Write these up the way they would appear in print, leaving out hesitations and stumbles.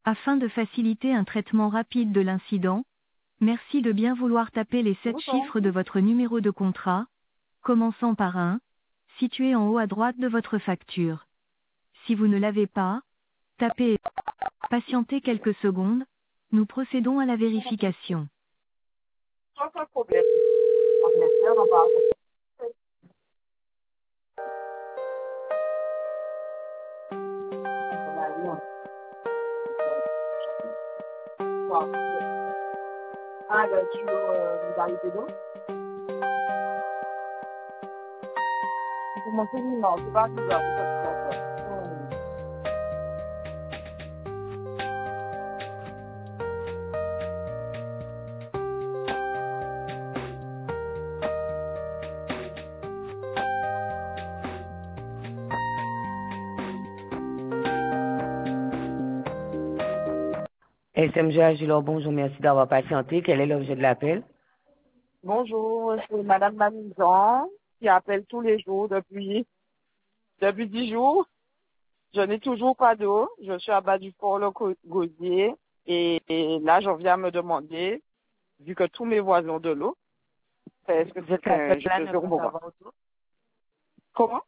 Afin de faciliter un traitement rapide de l'incident, merci de bien vouloir taper les 7 Bonjour. chiffres de votre numéro de contrat, commençant par 1, situé en haut à droite de votre facture. Si vous ne l'avez pas, tapez Patientez quelques secondes, nous procédons à la vérification. Pas de problème. Ordinateur, on va Ah, ben, tu vous arrivez d'eau? Vous m'en souvenez, non, c'est pas 10 heures, c'est pas 10 heures. SMG Agilor, bonjour, merci d'avoir patienté. Quel est l'objet de l'appel? Bonjour, c'est Madame Mamizan qui appelle tous les jours depuis 10 jours. Je n'ai toujours pas d'eau. Je suis à bas du port Le Gosier et là, j'en viens à me demander, vu que tous mes voisins ont de l'eau, est-ce que Vous êtes la seule je là peux ne faire pas bon? avoir d'eau? Comment?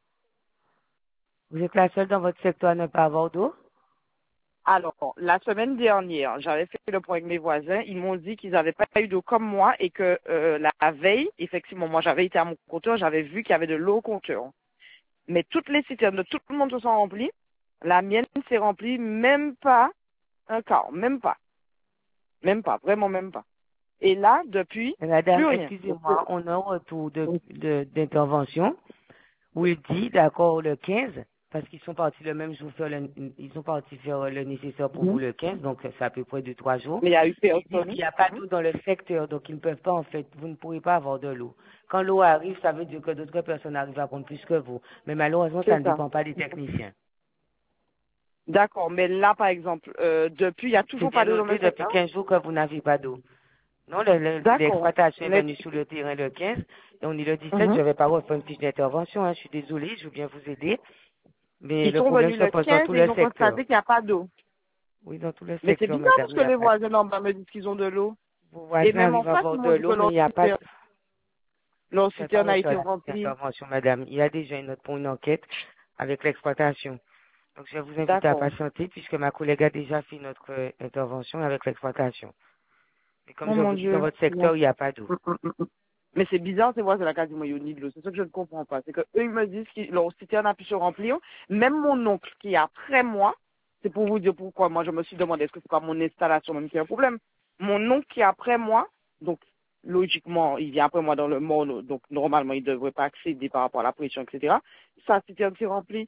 Vous êtes la seule dans votre secteur à ne pas avoir d'eau? Alors, la semaine dernière, j'avais fait le point avec mes voisins. Ils m'ont dit qu'ils n'avaient pas eu d'eau comme moi et que la veille, effectivement, moi j'avais été à mon compteur, j'avais vu qu'il y avait de l'eau au compteur. Mais toutes les citernes de tout le monde se sont remplies. La mienne s'est remplie même pas un quart, même pas. Même pas, vraiment même pas. Et là, depuis, plus Madame, rien. excusez-moi, on a un retour d'intervention où il dit, d'accord, le 15, parce qu'ils sont partis le même jour ils sont partis faire le nécessaire pour vous Mhm. le 15, donc c'est à peu près 2-3 jours. Mais il y a eu Ils disent personne. qu'il n'y a pas d'eau dans le secteur, donc ils ne peuvent pas, en fait, vous ne pourrez pas avoir de l'eau. Quand l'eau arrive, ça veut dire que d'autres personnes arrivent à prendre plus que vous. Mais malheureusement, ça C'est ne ça. dépend pas des techniciens. D'accord, mais là, par exemple, depuis, il n'y a C'est toujours bien pas d'eau dans noté le depuis secteur? 15 jours que vous n'avez pas d'eau. Non, D'accord. l'exploitation est Mais, venue sur le terrain le 15 et on est le 17. Je Mhm. ne vais pas refaire une fiche d'intervention. Hein, je suis désolée, je veux bien vous aider. Mais Ils le sont problème venus se le pose dans 15 tout et le ils ont secteur. constaté qu'il n'y a pas d'eau. Oui, dans tout le Mais c'est secteur, bizarre madame, parce il que n'y a les pas. voisins en bas me disent qu'ils ont de l'eau. Vos Et voisins même en arrivent à face, avoir ils de m'ont dit que l'eau, mais il n'y a pas. leur Je ne vais pas citerne a refaire été la fiche remplie. d'intervention, madame. Il y a déjà une note pour une enquête avec l'exploitation. Donc, je vais vous inviter à D'accord. patienter puisque ma collègue a déjà fait notre intervention avec l'exploitation. Et comme Oh je mon vous dis, dans Dieu. votre Bon. secteur, il n'y a pas d'eau. Mais c'est bizarre, ces voisins, la quasiment, ils ont ni de l'eau. C'est ça que je ne comprends pas. C'est que eux, ils me disent que leur citerne a pu se remplir. Même mon oncle, qui est après moi, c'est pour vous dire pourquoi. Moi, je me suis demandé, est-ce que c'est pas mon installation même qui a un problème? Mon oncle qui est après moi, donc, logiquement, il vient après moi dans le monde, donc, normalement, il ne devrait pas accéder par rapport à la pression, etc. Sa citerne s'est remplie.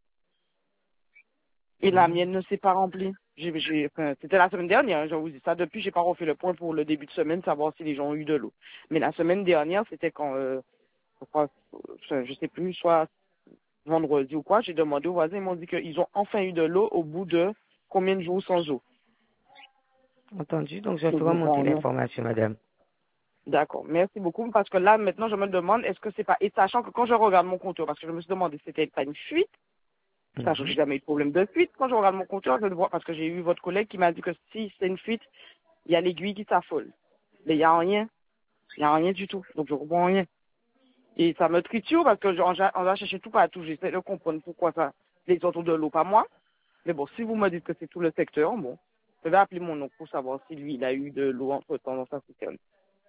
Et la Mhm. mienne ne s'est pas remplie. Enfin, c'était la semaine dernière, hein, je vous dis ça. Depuis, j'ai pas refait le point pour le début de semaine, savoir si les gens ont eu de l'eau. Mais la semaine dernière, c'était quand, je crois, je sais plus, soit vendredi ou quoi, j'ai demandé aux voisins, ils m'ont dit qu'ils ont enfin eu de l'eau au bout de combien de jours sans eau. Entendu. Donc, je Je ferai monter comprends rien. l'information, madame. D'accord, merci beaucoup, parce que là, maintenant, je me demande, est-ce que c'est pas, et sachant que quand je regarde mon compteur, parce que je me suis demandé si c'était pas une fuite, sachant que Mhm. j'ai jamais eu de problème de fuite, quand je regarde mon compteur, je le vois, parce que j'ai eu votre collègue qui m'a dit que si c'est une fuite, il y a l'aiguille qui s'affole. Mais il n'y a rien. Il n'y a rien du tout. Donc je comprends rien. Et ça me triture parce que on va chercher tout partout. J'essaie de comprendre pourquoi ça, les autres ont de l'eau, pas moi. Mais bon, si vous me dites que c'est tout le secteur, bon, je vais appeler mon oncle pour savoir si lui, il a eu de l'eau entre-temps dans sa citerne.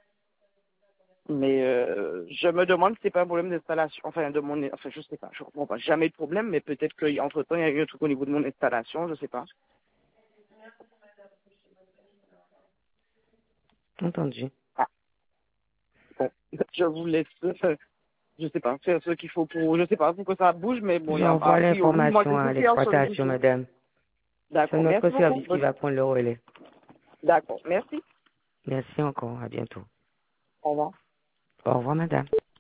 Mais je me demande si c'est pas un problème d'installation. Enfin, enfin, je sais pas. Je comprends pas. Jamais eu de problème, mais peut-être qu'entre-temps, il y a eu un truc au niveau de mon installation. Je sais pas. Entendu. Ah, bon, je vous laisse. Je sais pas, faire ce qu'il faut pour, je sais pas, pour que ça bouge, mais bon, il y a, J'envoie a priori, moi, l'information j'ai à plus personne du l'exploitation, tout. madame. C'est D'accord, notre merci beaucoup. service qui va prendre le relais. D'accord, merci. Merci encore. À bientôt. Au revoir. Au revoir, madame.